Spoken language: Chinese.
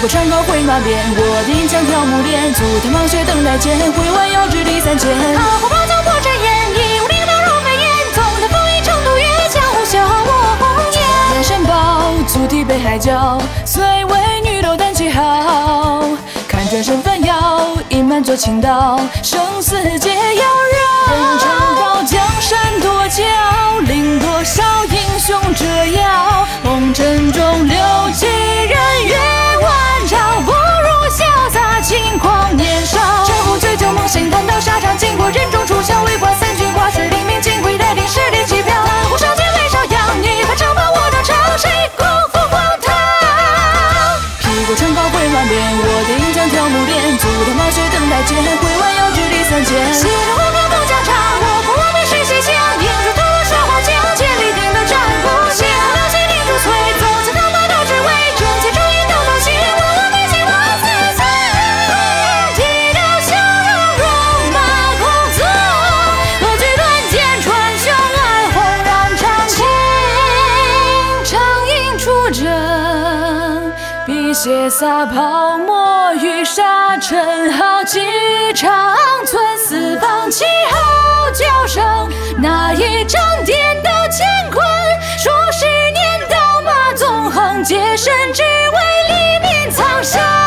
过长高回马鞭，我的银枪挑木镰，足踏芒靴等待剑，挥完腰肢力三千。 踏火炮将破阵烟，一五零刀如飞烟，纵踏风雨成都月，江湖笑我红颜。 燕山堡，足踢北海角，虽为女流胆气豪。看转身反腰，一满作倾倒，生死皆妖娆。人称道江山多娇，令多少英雄折腰。红尘中留几人月万朝，不如潇洒轻狂年少。 战壶醉酒梦醒，谈到沙场经过人中出鞘，为挂三军挂帅，黎明金龟带领十里旗飘。南湖少剑为少阳，你把长把我当成谁功夫荒唐？ 劈过长高回马鞭，我的银枪挑木镰，足踏芒靴等待剑，挥完腰肢力三千。 西凉红飘不疆场，我负我辈是西厢，映入头罗说话将，千里定的战不降。六七定珠翠，纵此唐马刀之威，正气正义刀刀心，万万百姓万岁岁。提刀笑容戎马倥偬，何惧断剑穿胸爱轰然长青。 长缨出征，笔血洒泡沫于沙尘，豪气长存四方旗号叫声。那一仗颠倒乾坤，数十年刀马纵横，皆身只为黎民苍生。